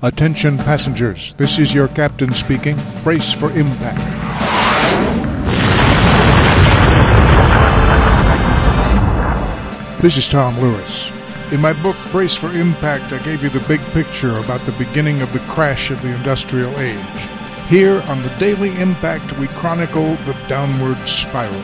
Attention passengers, this is your captain speaking. Brace for impact. This is Tom Lewis. In my book, Brace for Impact, I gave you the big picture about the beginning of the crash of the industrial age. Here on the Daily Impact, we chronicle the downward spiral.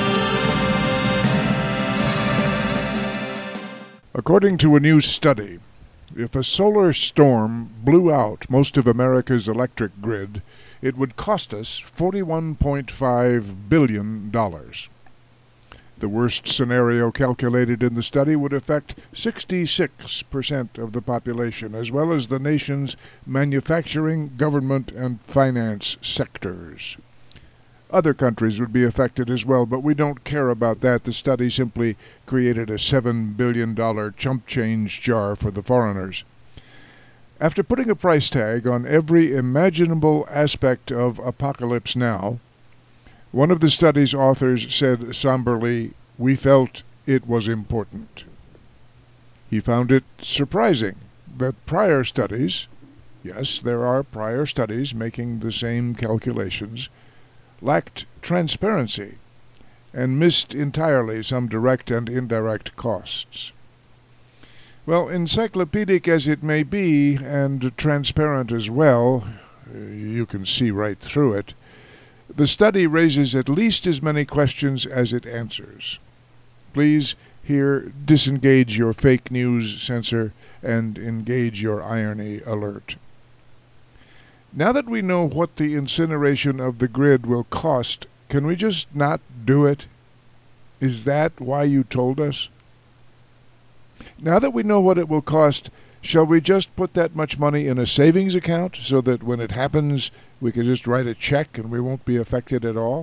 According to a new study, if a solar storm blew out most of America's electric grid, it would cost us $41.5 billion. The worst scenario calculated in the study would affect 66% of the population, as well as the nation's manufacturing, government, and finance sectors. Other countries would be affected as well, but we don't care about that. The study simply created a $7 billion chump change jar for the foreigners. After putting a price tag on every imaginable aspect of Apocalypse Now, one of the study's authors said somberly, "We felt it was important." He found it surprising that prior studies, yes, there are prior studies making the same calculations, lacked transparency and missed entirely some direct and indirect costs. Well, encyclopedic as it may be, and transparent as well, you can see right through it, the study raises at least as many questions as it answers. Please here disengage your fake news censor and engage your irony alert. Now that we know what the incineration of the grid will cost, can we just not do it? Is that why you told us? Now that we know what it will cost, shall we just put that much money in a savings account so that when it happens, we can just write a check and we won't be affected at all?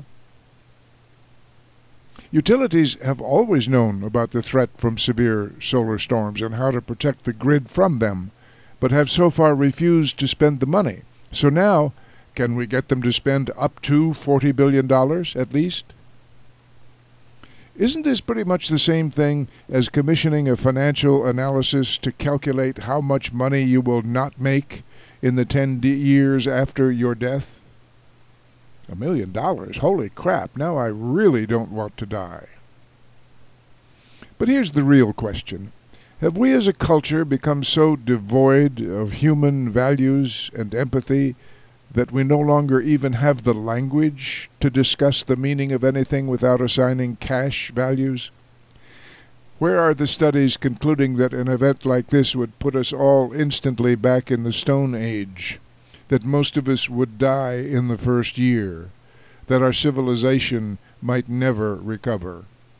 Utilities have always known about the threat from severe solar storms and how to protect the grid from them, but have so far refused to spend the money. So now, can we get them to spend up to $40 billion at least? Isn't this pretty much the same thing as commissioning a financial analysis to calculate how much money you will not make in the 10 years after your death? $1 million? Holy crap, now I really don't want to die. But here's the real question. Have we as a culture become so devoid of human values and empathy that we no longer even have the language to discuss the meaning of anything without assigning cash values? Where are the studies concluding that an event like this would put us all instantly back in the Stone Age, that most of us would die in the first year, that our civilization might never recover?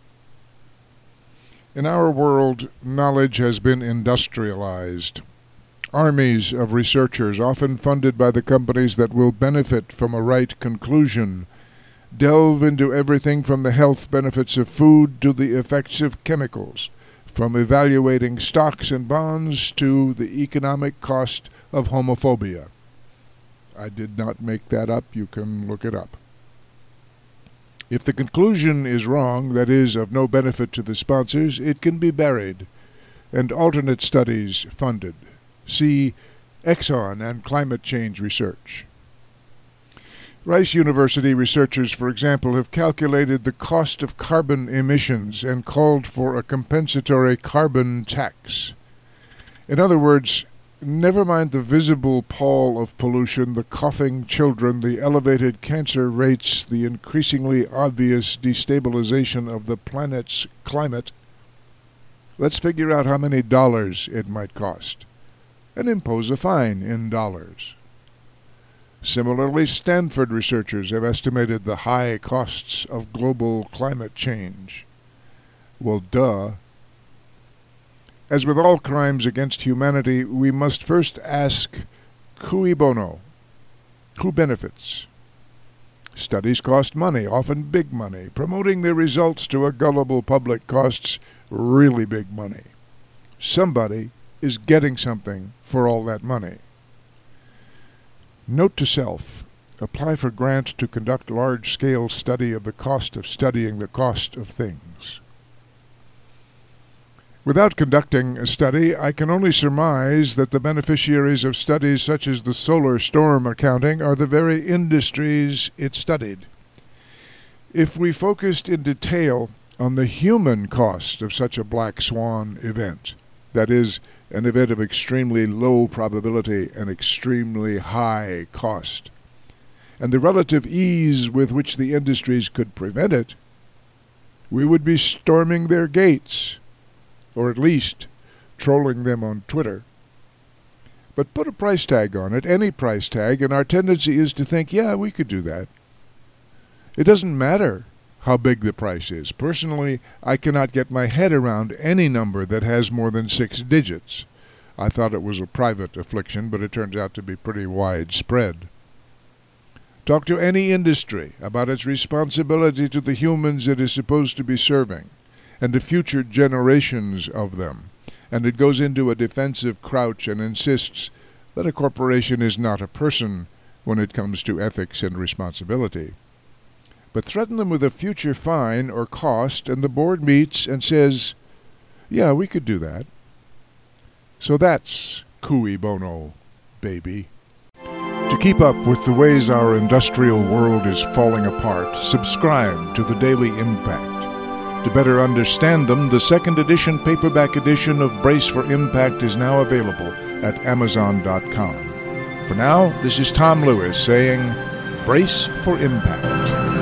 In our world, knowledge has been industrialized. Armies of researchers, often funded by the companies that will benefit from a right conclusion, delve into everything from the health benefits of food to the effects of chemicals, from evaluating stocks and bonds to the economic cost of homophobia. I did not make that up. You can look it up. If the conclusion is wrong, that is, of no benefit to the sponsors, it can be buried, and alternate studies funded. See Exxon and climate change research. Rice University researchers, for example, have calculated the cost of carbon emissions and called for a compensatory carbon tax. In other words, never mind the visible pall of pollution, the coughing children, the elevated cancer rates, the increasingly obvious destabilization of the planet's climate. Let's figure out how many dollars it might cost, and impose a fine in dollars. Similarly, Stanford researchers have estimated the high costs of global climate change. Well, duh. As with all crimes against humanity, we must first ask, cui bono? Who benefits? Studies cost money, often big money. Promoting their results to a gullible public costs really big money. Somebody is getting something for all that money. Note to self, apply for grant to conduct large-scale study of the cost of studying the cost of things. Without conducting a study, I can only surmise that the beneficiaries of studies such as the solar storm accounting are the very industries it studied. If we focused in detail on the human cost of such a black swan event, that is, an event of extremely low probability and extremely high cost, and the relative ease with which the industries could prevent it, we would be storming their gates, or at least trolling them on Twitter. But put a price tag on it, any price tag, and our tendency is to think, yeah, we could do that. It doesn't matter how big the price is. Personally, I cannot get my head around any number that has more than 6 digits. I thought it was a private affliction, but it turns out to be pretty widespread. Talk to any industry about its responsibility to the humans it is supposed to be serving, and to future generations of them, and it goes into a defensive crouch and insists that a corporation is not a person when it comes to ethics and responsibility. But threaten them with a future fine or cost, and the board meets and says, yeah, we could do that. So that's cui bono, baby. To keep up with the ways our industrial world is falling apart, subscribe to the Daily Impact. To better understand them, the second edition paperback edition of Brace for Impact is now available at Amazon.com. For now, this is Tom Lewis saying, Brace for Impact.